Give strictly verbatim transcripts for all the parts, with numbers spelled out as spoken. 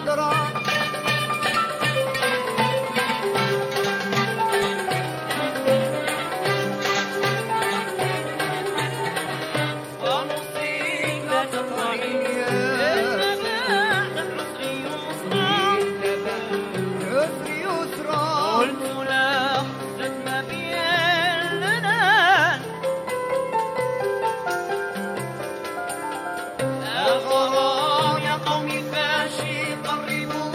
يا قوم فاشي قربوا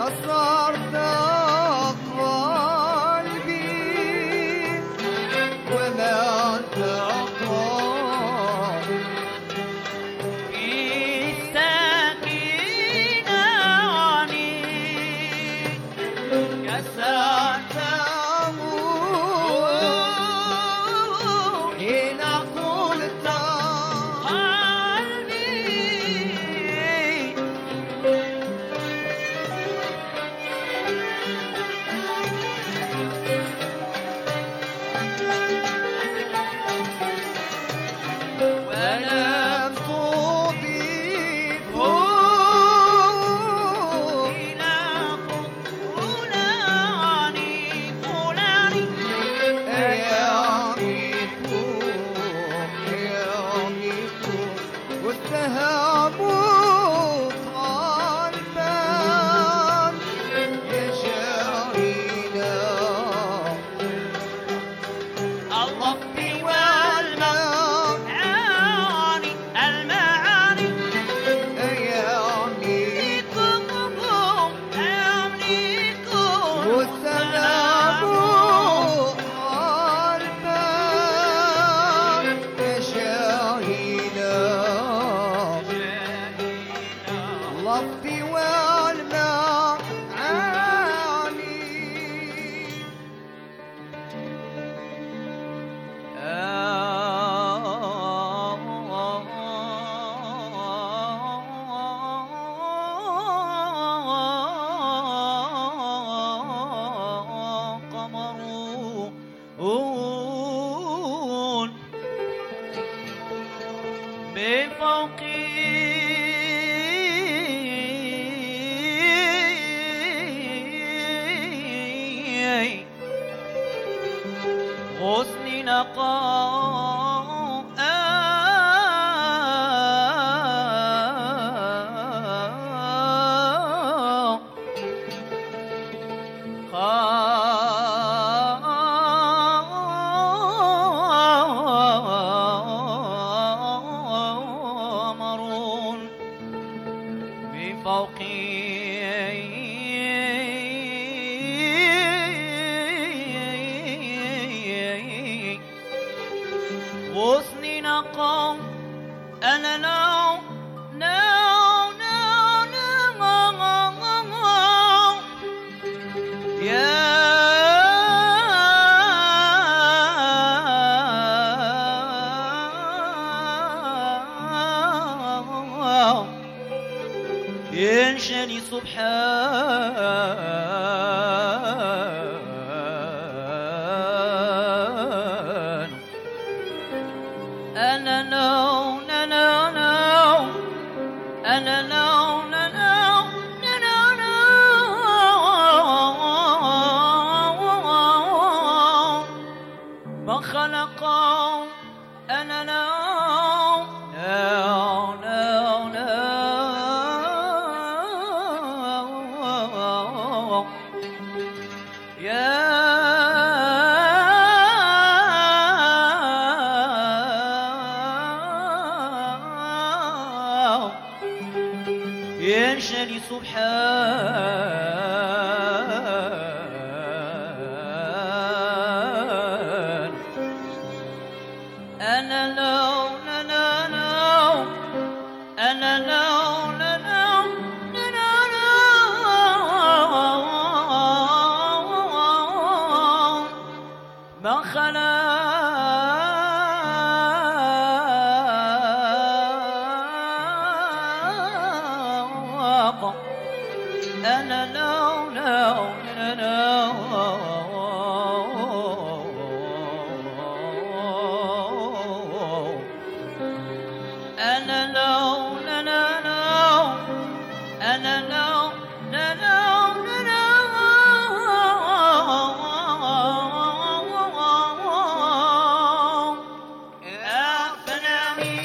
كسرت قلبي ومات عقاب في السكينة عنيك كسرت حين قلت ولم تضيفه إلى فلاني فلاني أيامكم أيامكم واتهموا قلبا يا شاهدا اللطف والمعاني المعاني أيامكم أملكم والسلام قلبا يا شاهدا اللفظ والمعاني قمرون بفوقي غصن نقاء قمرون بفوقي غصن نقاء أنا نو نو نو نو يا ينشني سبحان أنا نو نو نو أنا نو نو نو ما خلقوا أنا نو نو نو نو يا ينشني سبحان أنا لو لا لا لا أنا لو لا لا لا لا ما خلق أنا لو لو لا لا أنا لو لا لا لا أنا لو لا لا لا يا فناني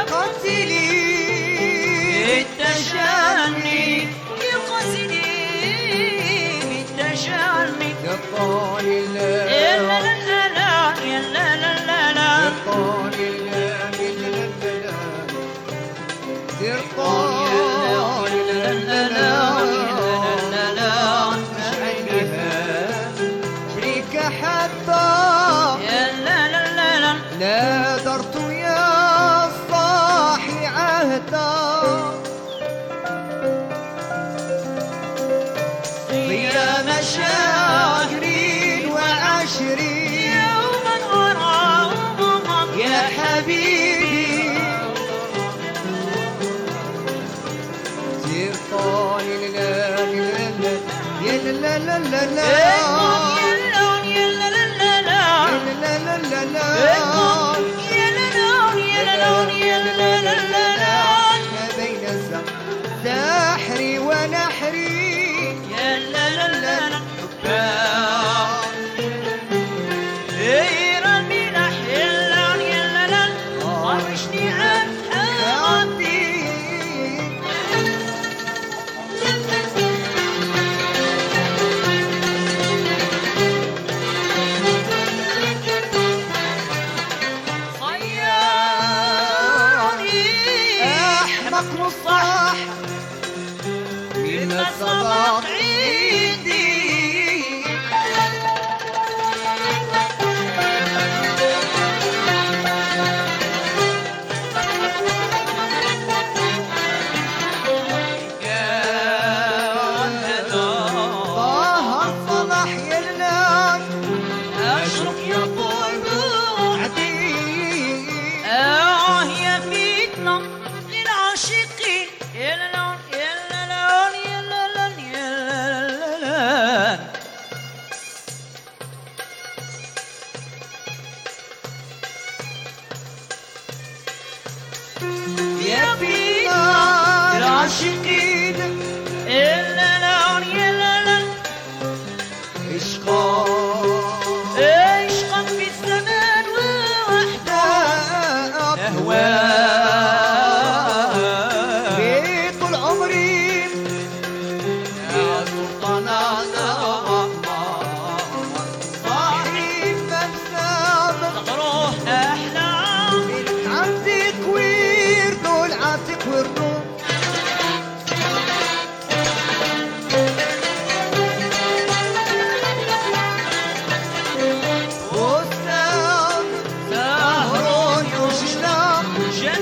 قتلي بالتشني يقتلي بالتشني يقال لا يا لا لا لا يا لا لا لا لا يقال لا يقال لا لا لا شريك حتى نادرت يا صاحي عهدا صيام شهرين وعشرين يوما وراء يا حبيبي سير طالي لا لا لا لا لا لا لا ساحري ونحري يا لا لا لا لا غير المنح يلا يا لا لا طرشني عن حياتي صياني احمق مصاح من صدق عيدي طه الصباح يلان أشرق يطول بعدي آه يا فتنة للعاشقين يا لون يا لون يا لون يا لون يا فينا العاشقين يا لون يا لون عشقا عشقا في الزمان ووحده أهواه في طول عمري يا سلطان صاحب مبسام تغروح أحلام عندك ويردو العاتق وردو بستان سهر هرون وشلام جنة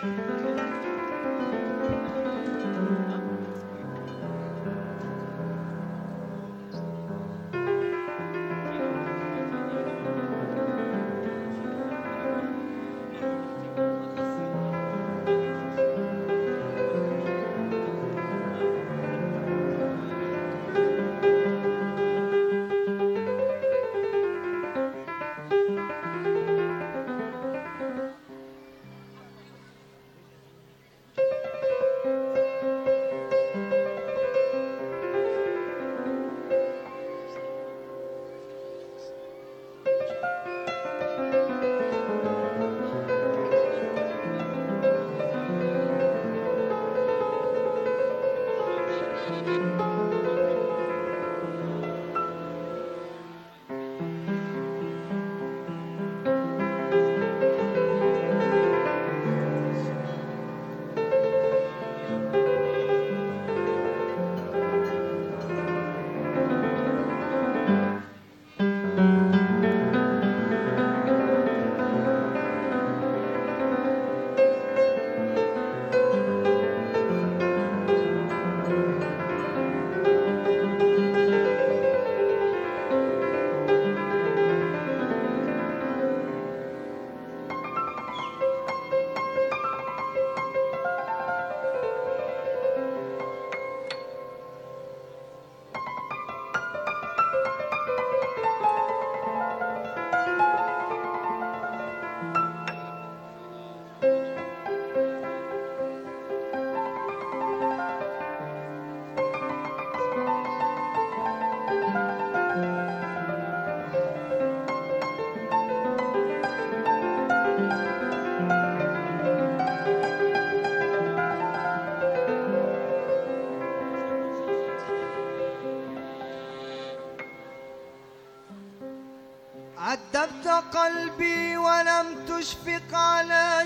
عذبت قلبي ولم تشفق على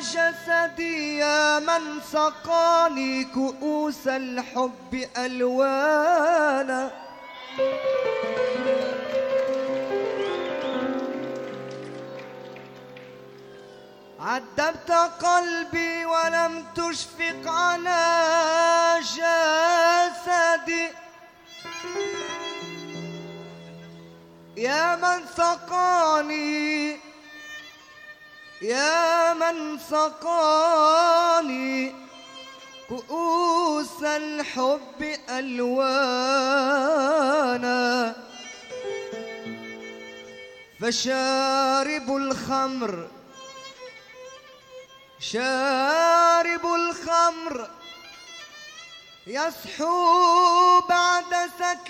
جسدي، يا من سقاني كؤوس الحب ألوانا. عذبت قلبي ولم تشفق على جسدي، يا من سقاني يا من سقاني كؤوس الحب ألوانا. فشارب الخمر شارب الخمر يصحو بعد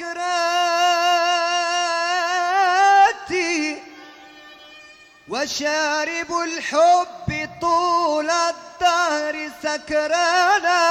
سكراتي، وشارب الحب طول الدهر سكرانا.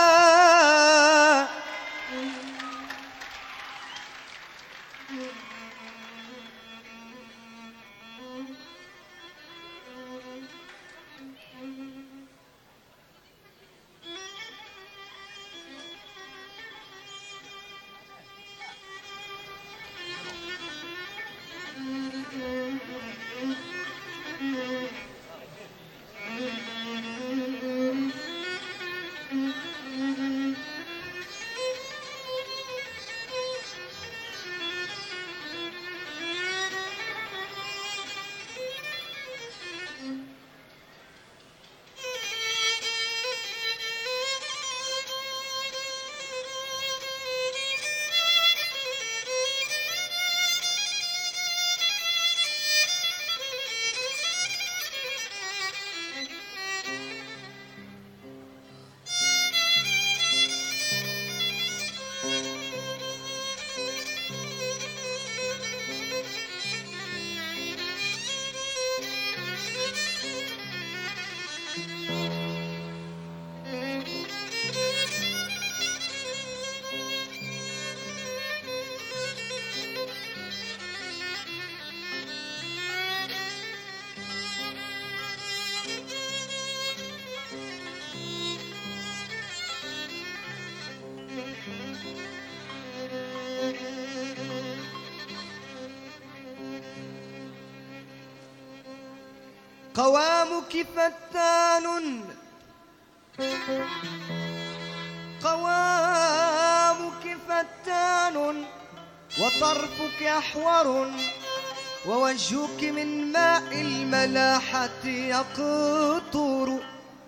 قوامك فتان قوامك فتان وطرفك أحور ووجهك من ماء الملاحة يقطر.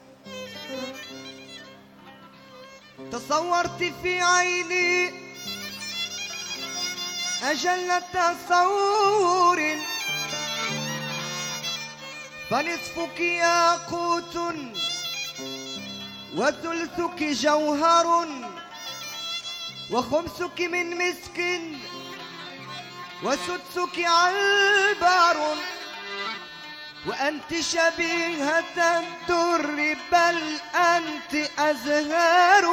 تصورت في عيني أجل تصور فنصفك ياقوت وثلثك جوهر وخمسك من مسك وسدسك عنبر وأنت شبيهة الدر بل أنت أزهار.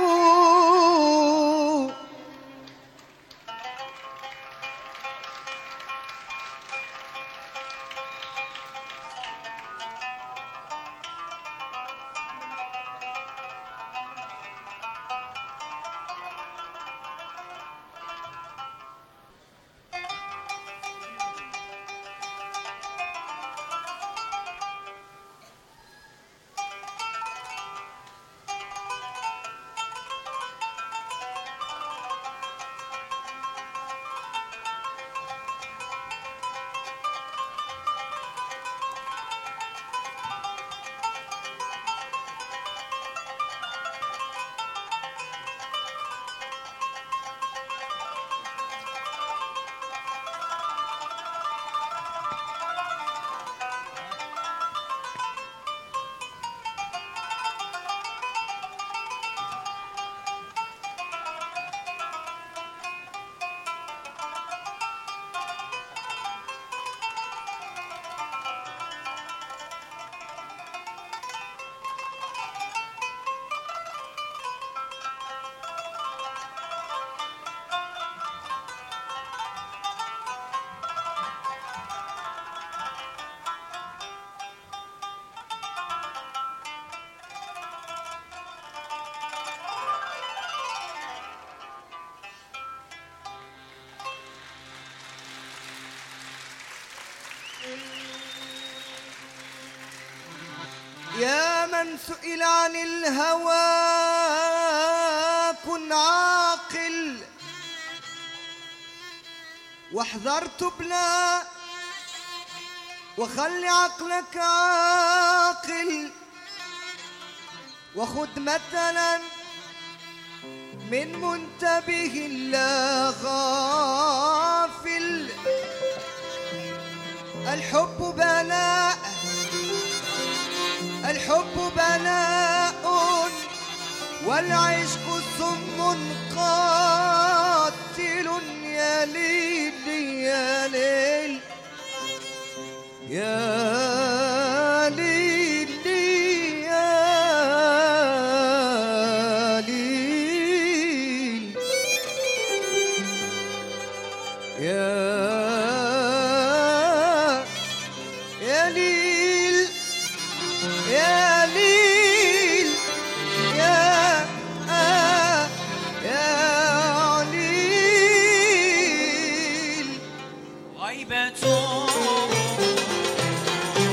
يا من سئل عن الهوى كن عاقل واحذر تبلى وخلي عقلك عاقل وخذ مثلا من منتبه لا غافل. الحب بلاء الحب بلاء والعشق سم قاتل. يا ليل يا ليل يا ليل يا ليل يا يا ليل يا ليل يا آه يا ليل. غيبة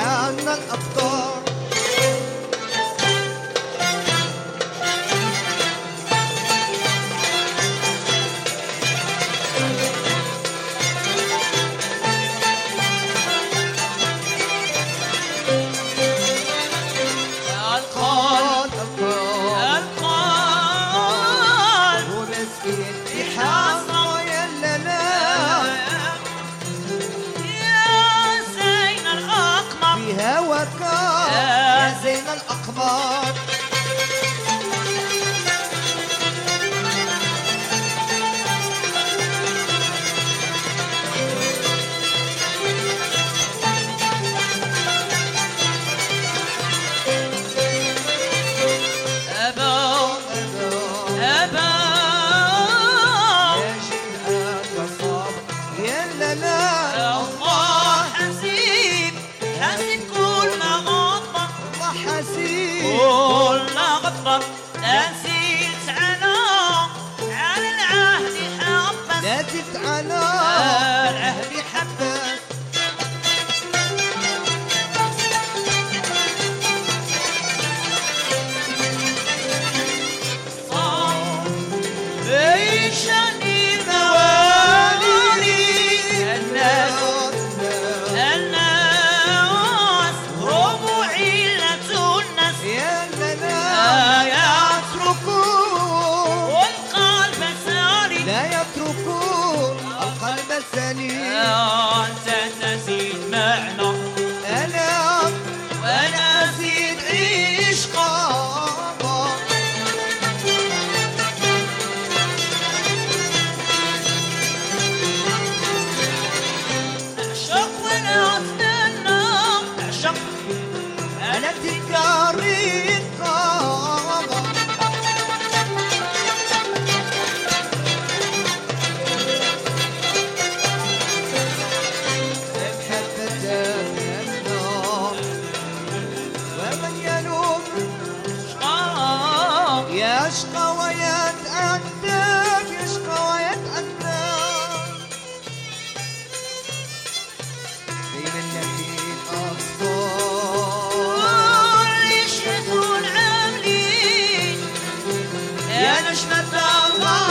عنا الأبطال القلب القلب ومسكين في حاصة يلا لا يا زين الأقمر في هواك يا زين الأقمار نسيت على على العهد حبس نزلت على العهد حبس صار بيشاني موالي الناس الناس ربوعي لا تونس يا لا والقلب ساري لا يتركون القلب السليم أنت تزيد معنا أنا وأنا أزيد عشقا نعشق ونتمنى نعشق أنا تكاري يشقى ويتأدب يشقى ويتأدب بين النخيل أصفار يشهدون عاملين يا نجمة الله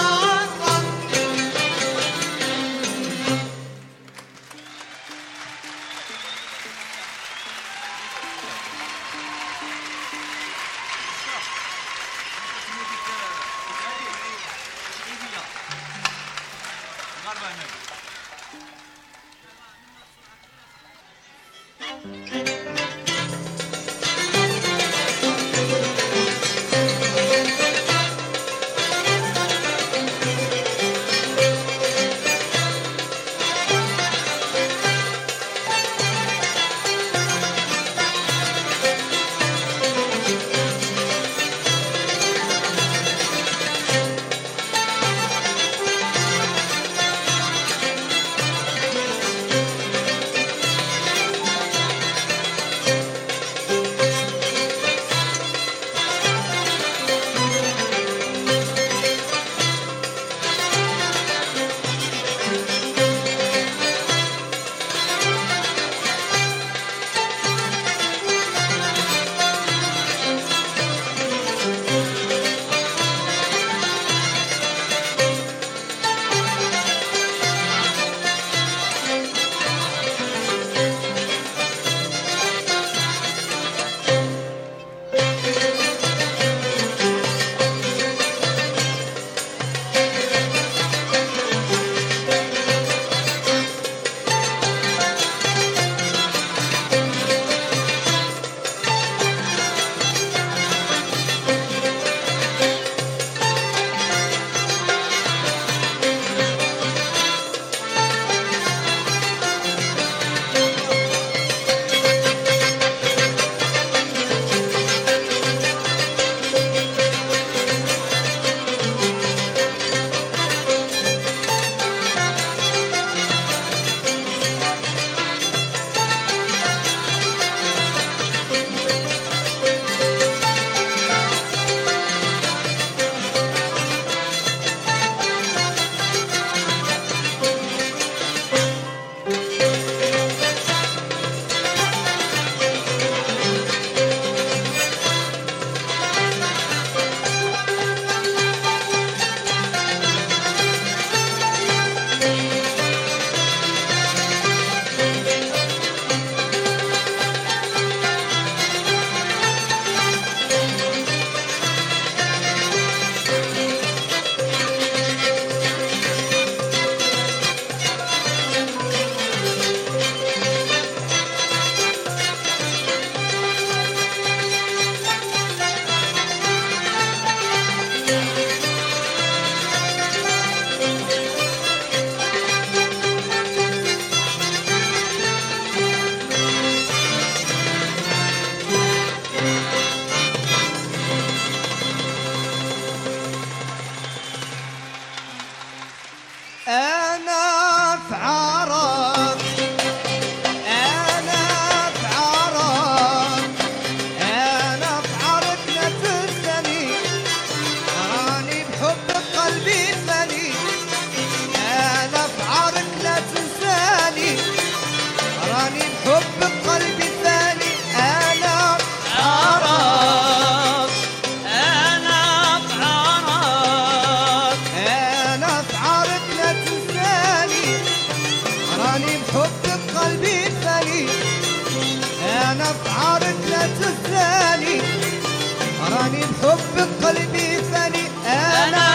بعارك لا تنساني راني بحبك قلبي فاني أنا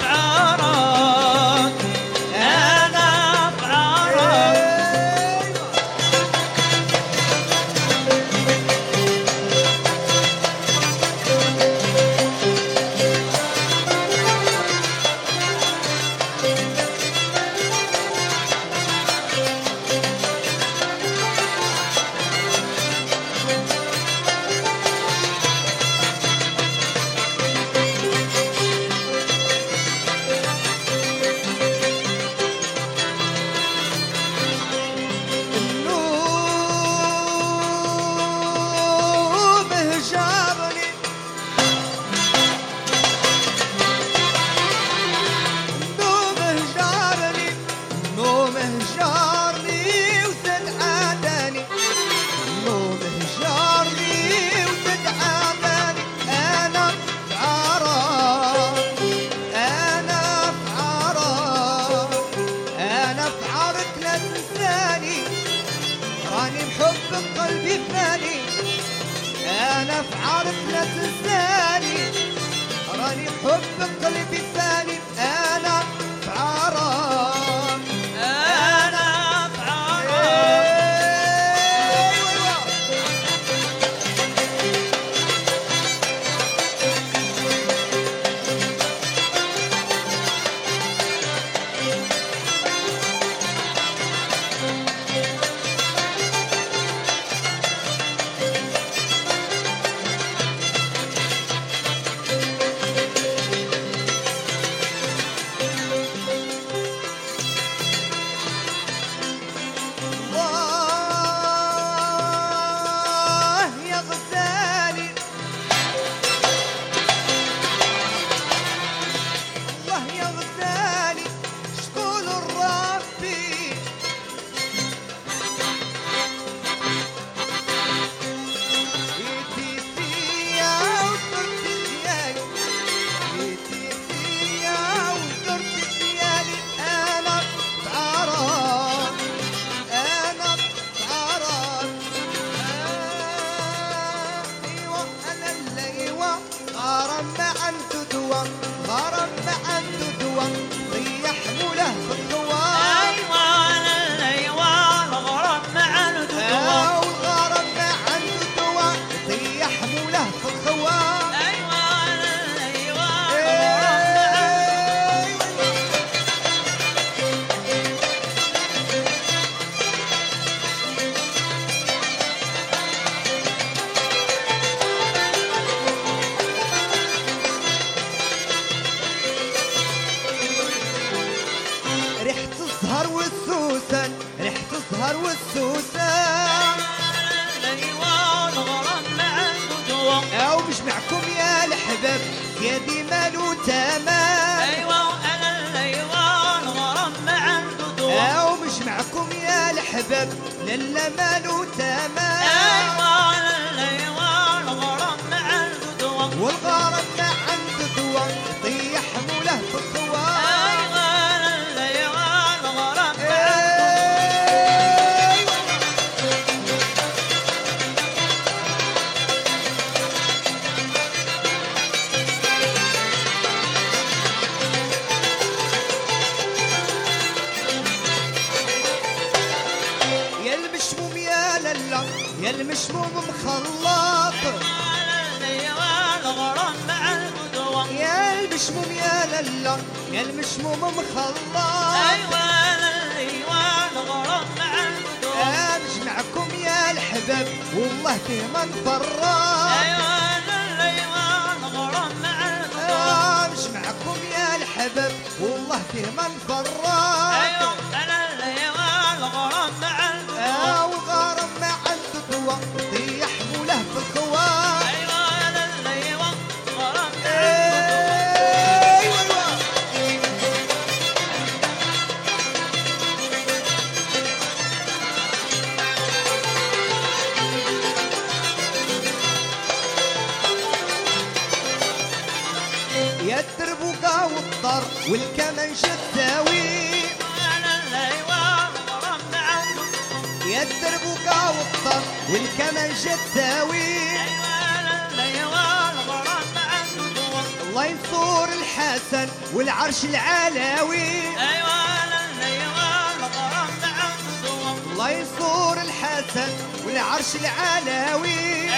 بعارك أنا بعارك قلبي فاني انا في عارف لا تنساني راني بحبك قلبي فاني انا في عارف أنا بعارك ريحة الزهر والسوسن الايوان غرام ما عنده دوا او مش معكم يا الحباب يا دي مالو تمام ايوه انا الايوان غرام ما عنده دوا او مش معكم يا الحباب للا مالو تمام ايوه انا الايوان غرام ما عنده دوا والغرام ما عنده دوا يطيح موله في الخوار ايوه انا الايوان غرام ما يا المشموم مخلط الايوان غرام ما عنده دوا يا المشموم يا للا يا المشموم مخلط ايوه الايوان غرام ما عنده دوا اجمعكم يا الحباب والله فيه ما نفرط ايوه الايوان غرام ما عنده دوا اجمعكم يا الحباب والله فيه ما نفرط ايوه انا الايوان غرام ما عنده دوا والغرام ما عنده دوا يطيح موله في الخوار ايوه انا الايوان غرام ما يا الدربوقة والطر والكمنش الزاوي انا الايوان غرام ما عنده يا الدربوكة والطر والكمانجة تساوي. الله ينصر الحسن والعرش العلاوي. الله ينصر الحسن والعرش العلاوي.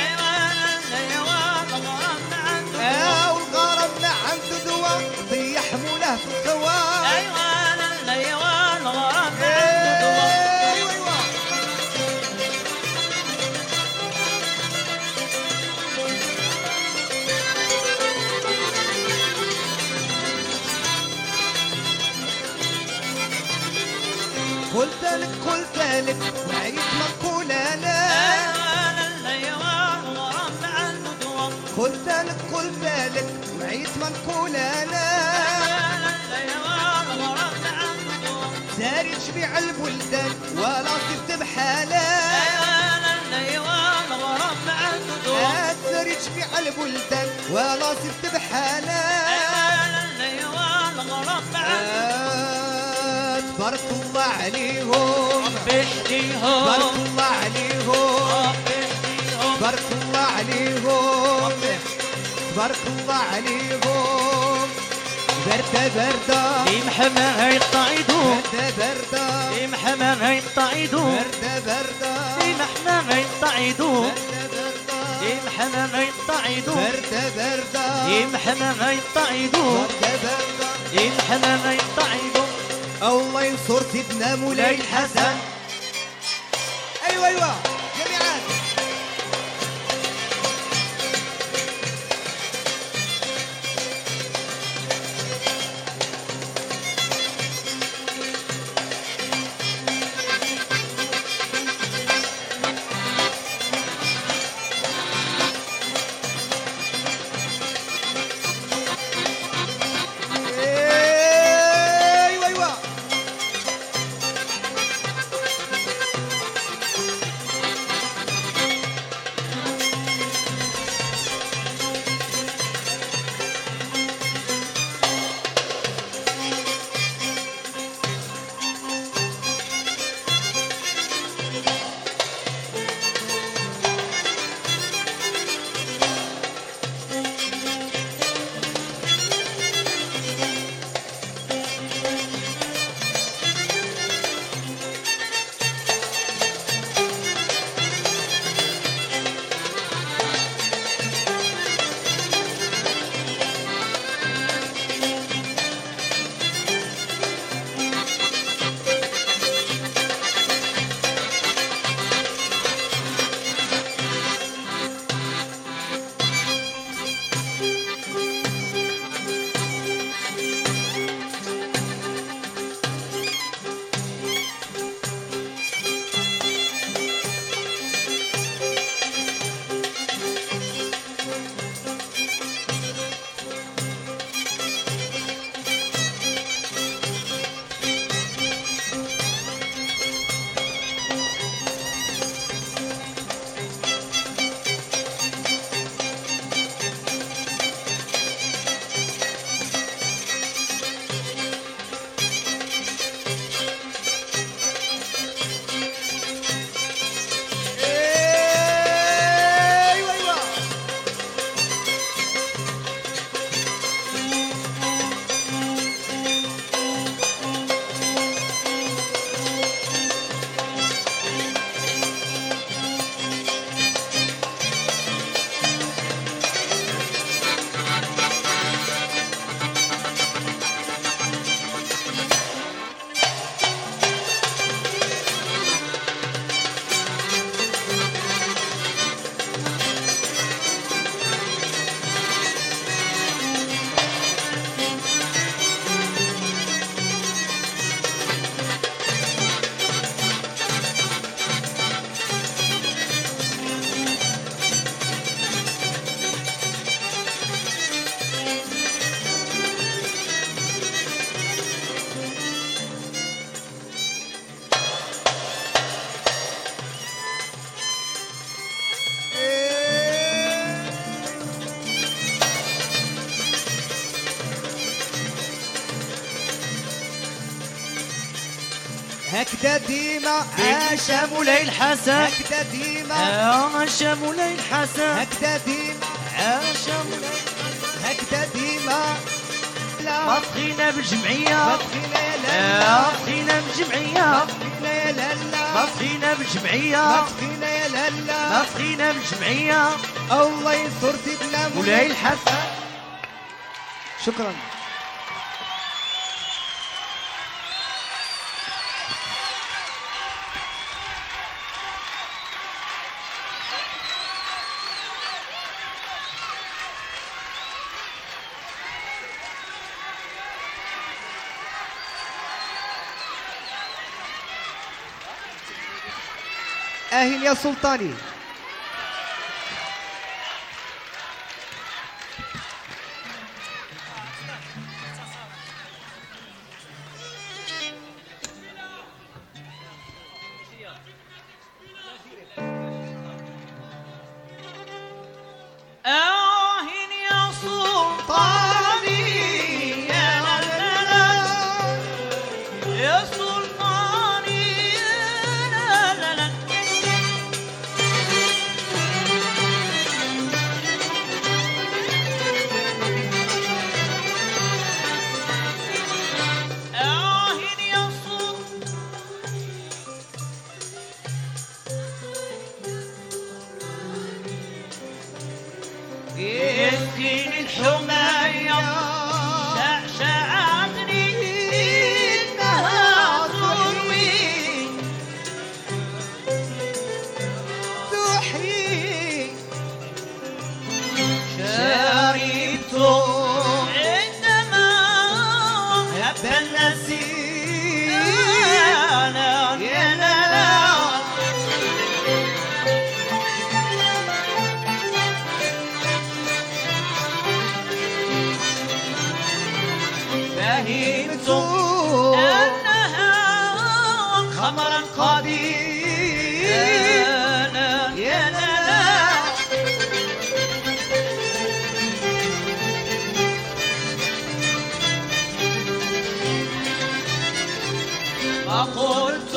اه والغرام نعم تدوى طيح موله في الخوان. قلت لك قلت لك وعيت منقول انا. قلت لك قلت لك وعيت منقول انا. ساري تشبيع البلدان ولا صرت بحالة. ساري تشبيع البلدان ولا صرت بحالة. تبارك الله عليهم تبارك الله عليهم تبارك الله عليهم تبارك الله عليهم. بردة بردة محماها يطعيدو بردة بردة محماها يطعيدو بردة بردة محماها يطعيدو بردة محماها يطعيدو بردة بردة محماها يطعيدو بردة بردة محماها يطعيدو. الله ينصر سيدنا مولاي الحسن. ايوه ايوه جميعا. هكذا ديما عاش مولاي الحسن هكذا ديما عاش مولاي الحسن هكذا ديما عاش مولاي هكذا ديما لا ما بقينا بالجمعية ما بقينا يا ما لالا بقينا بالجمعية ما بقينا يا لالا ما بقينا بالجمعية ما بقينا يا ما لالا بقينا بالجمعية الله ينصر سيدنا مولاي الحسن. شكرا. أهل يا سلطاني. آهن يا سلطاني يا لالا يا سلطاني يا لالا آهن يا سلطاني يسكن الحماية شعشعتني إنها تروي تحيي شربت عندما هب النسيم أنا يا لالا فهمت أنها خمرا قديم أنا يا لالا فقلت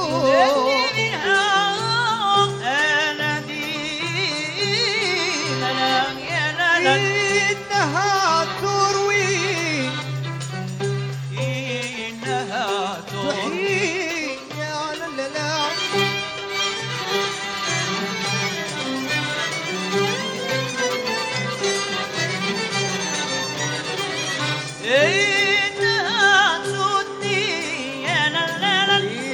لها أنا دين لا يا لالا إنها تروي إنها تحيي تحيي يا لالا إنها تدني يا لالا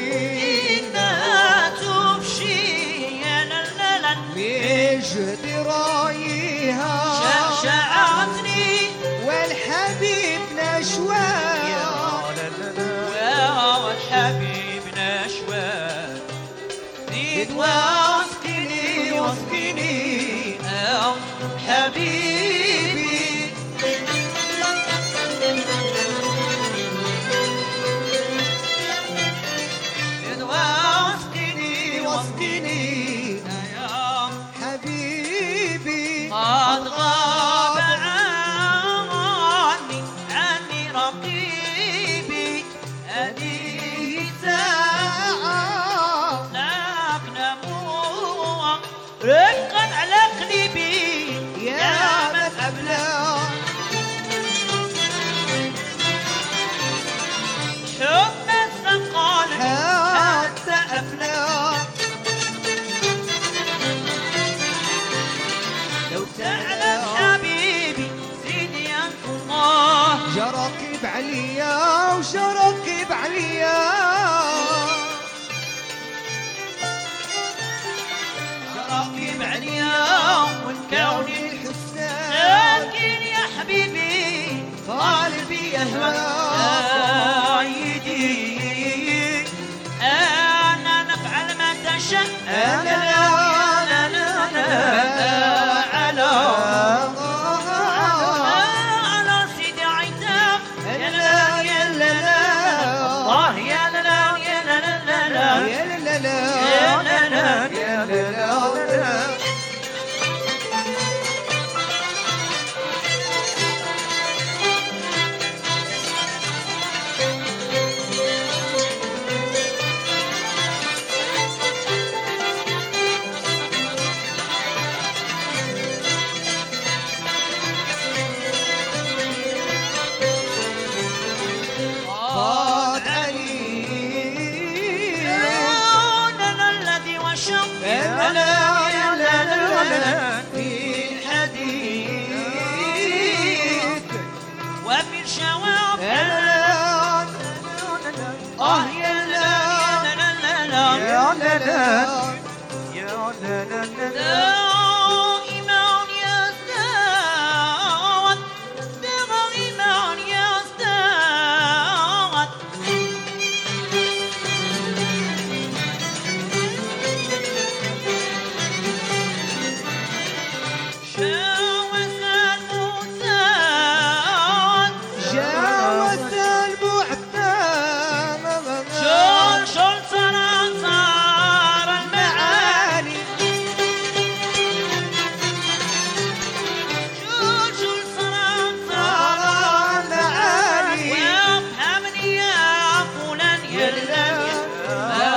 إنها تفشي يا لالا بجد رايها شعشعتني والحبيب نشوى والحبيب نشوى زيد واسقني واسقني يا حبيبي زيد واسقني واسقني يا حبيبي قد غاب عني عني رقيبي هذه ساعة لك نموع رفقا على قلبي يا من أبلى حب الثقال حتى أفنى لو تعلم حبيبي سيدي أنت الله جرقب عليا وشرقب عليا راكب عليا والكون الحسنى لكن يا حبيبي قلبي يهوى سيدي أنا نفعل ما تشاء أنا لا لا لا لا على على سيدي عتاب يا لا يا لا لا الله يا لا لا يا لا لا لا يا لا لا يا لا لا يا لا لا لا لا يا لا لا لا دائما يزداد دائما يزداد جاوز المعتاد جاوز المعتاد شل شل ترى صار المعاني شل شل ترى صار المعاني ويفهمني يا فلان يا لان لا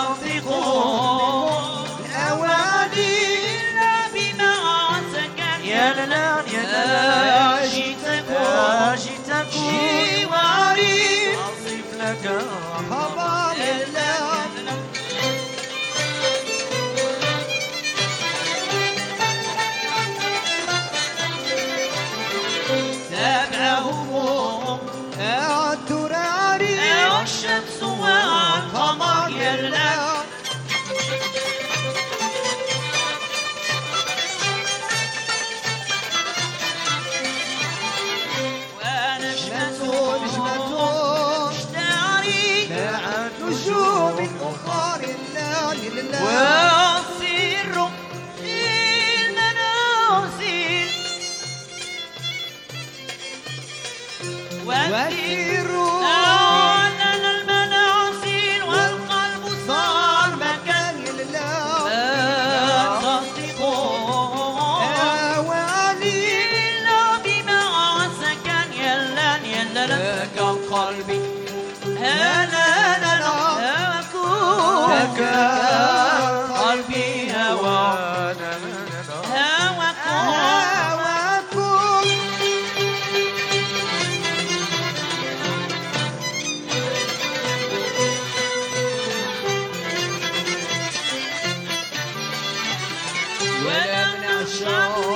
تنطقون الأواني إلا بما سكن يا لان يا لان جيتكم جيتكم جواري أصف لك خبر الله سبع هموم التراري الشمس والقمر يلا نجمة نجمة اشتعري مع نجوم أخرى لا لله والسر في المنازل والسر أعلن المنازل والقلب صار مكان لله لا تصدقون أواني إلا بما سكن يلا يلا لك قلبي هلا لا هواكم لك قلبي هوا هواكم هواكم ولم نشرب